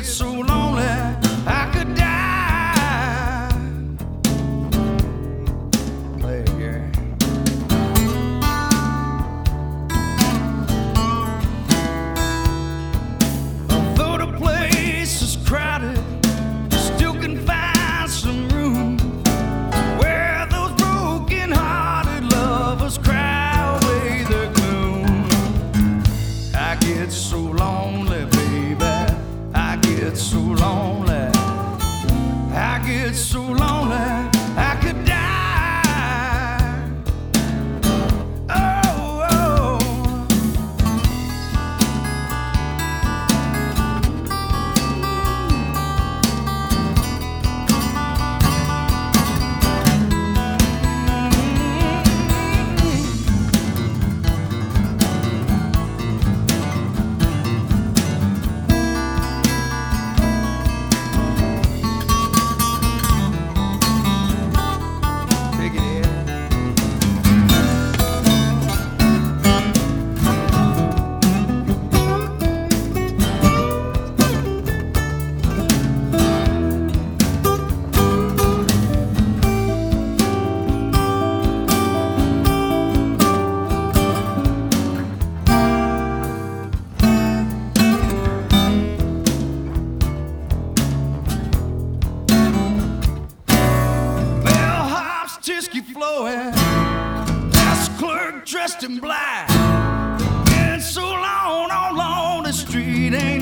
get so lonely I could die. Play it, Gary. Although the place is crowded, you still can find some room where those broken-hearted lovers cry away their gloom. I get so lonely, baby. I get so lonely. I get so lonely I could die. Oh, oh. Take it in. Bellhops just keep flowing. Desk clerk dressed in black. Been so long on the street, ain't